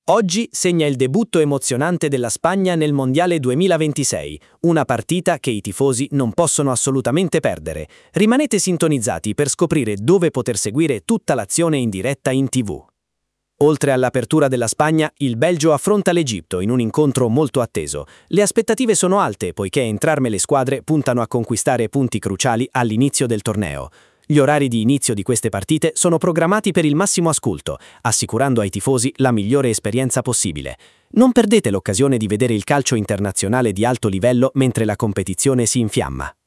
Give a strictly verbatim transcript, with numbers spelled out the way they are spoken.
Oggi segna il debutto emozionante della Spagna nel Mondiale duemilaventisei, una partita che i tifosi non possono assolutamente perdere. Rimanete sintonizzati per scoprire dove poter seguire tutta l'azione in diretta in tivù. Oltre all'apertura della Spagna, il Belgio affronta l'Egitto in un incontro molto atteso. Le aspettative sono alte poiché entrambe le squadre puntano a conquistare punti cruciali all'inizio del torneo. Gli orari di inizio di queste partite sono programmati per il massimo ascolto, assicurando ai tifosi la migliore esperienza possibile. Non perdete l'occasione di vedere il calcio internazionale di alto livello mentre la competizione si infiamma.